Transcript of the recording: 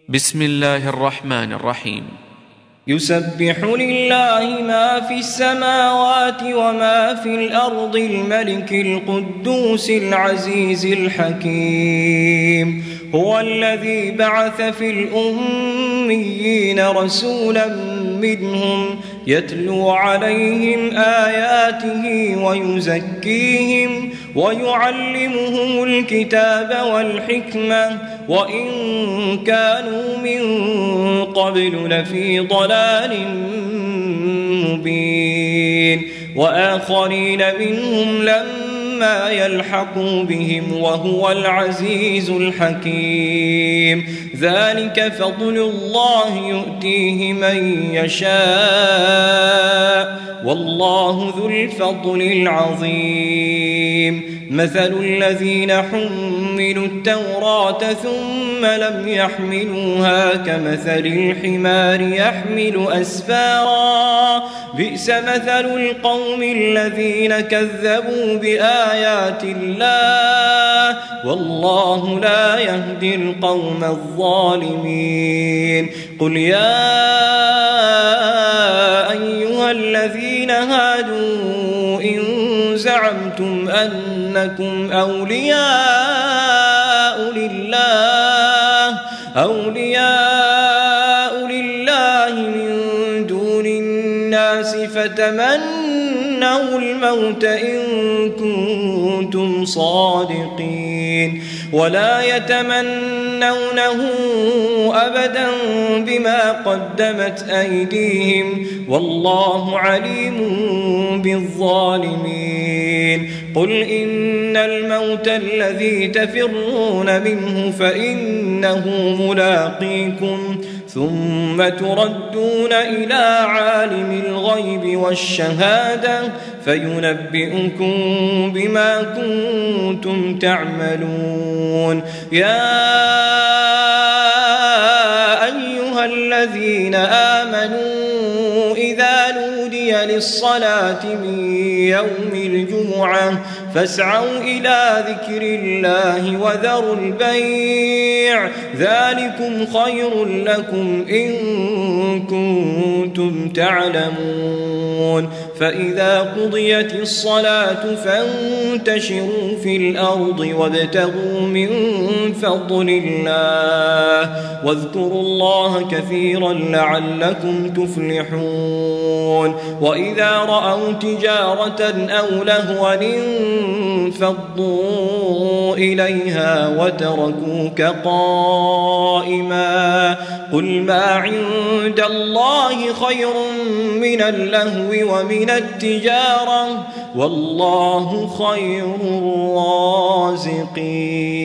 بسم الله الرحمن الرحيم. يسبح لله ما في السماوات وما في الأرض الملك القدوس العزيز الحكيم. هو الذي بعث في الأميين رسولا منهم يتلو عليهم آياته ويزكيهم ويعلمهم الكتاب والحكمة وإن كانوا من قبل لفي ضلال مبين وآخرين منهم لما يلحقوا بهم وهو العزيز الحكيم. ذلك فضل الله يؤتيه من يشاء والله ذو الفضل العظيم. مثل الذين حملوا التوراة ثم لم يحملوها كمثل الحمار يحمل أسفارا بئس مثل القوم الذين كذبوا بآيات الله والله لا يهدي القوم الظالمين. قل يا أيها الذين هادوا إن زعمتم أنكم أولياء لله من دون الناس فتمنوا الموت إن كنتم صادقين ولا يتمنونه أبدا بما قدمت أيديهم والله عليم بالظالمين. قل إن الموت الذي تفرون منه فإنه ملاقيكم ثم تردون إلى عالم الغيب والشهادة فينبئكم بما كنتم تعملون. يا أيها الذين آمنوا إذا نودي للصلاة من يوم الجمعة فاسعوا إلى ذكر الله وذروا البيع ذلكم خير لكم إن كنتم تعلمون. فإذا قضيت الصلاة فانتشروا في الأرض وابتغوا من فضل الله واذكروا الله كثيرا لعلكم تفلحون. وإذا رأوا تجارة أو لهوا انفضوا إليها وتركوك قائما قل ما عند الله خير من اللهو ومن التجارة والله خير الرازقين.